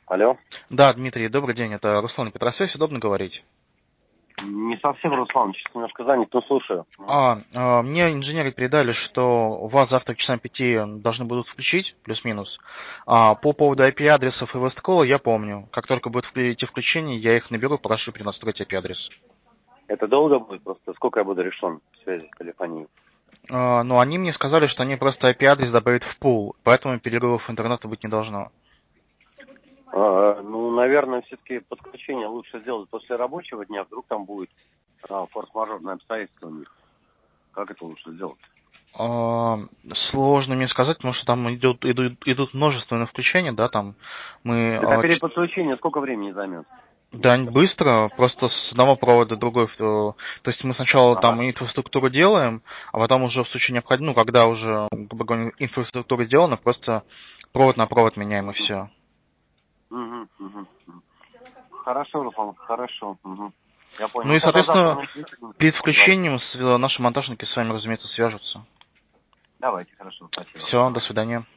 Алло. Да, Дмитрий, добрый день. Это Руслан Петросвязь. Удобно говорить? Не совсем, Руслан, сейчас немножко занят, но слушаю. Мне инженеры передали, что у вас завтра к часам 5 должны будут включить, плюс-минус. По поводу IP-адресов и весткола я помню. Как только будет идти включение, я их наберу, прошу перенастроить IP-адрес. Это долго будет просто? Сколько я буду решен в связи с телефонией? Но они мне сказали, что они просто IP-адрес добавят в пул, поэтому перерывов интернета быть не должно. Ну, наверное, все-таки подключение лучше сделать после рабочего дня. Вдруг там будет форс-мажорное обстоятельство у них. Как это лучше сделать? Сложно мне сказать, потому что там идут множественные включения, да, там мы... Так, а переподключение сколько времени займет? Да, быстро, просто с одного провода в другой. То есть мы сначала Ага. там инфраструктуру делаем, а потом уже в случае необходимости, ну, когда уже, грубо говоря, инфраструктура сделана, просто провод на провод меняем и все. Угу, угу. Хорошо, Руслан, хорошо. Угу. Я понял. Ну Ну, и, тогда завтра соответственно, начните, перед позвоните. включением наши монтажники с вами, разумеется, свяжутся. Давайте, хорошо, спасибо. Все, до свидания.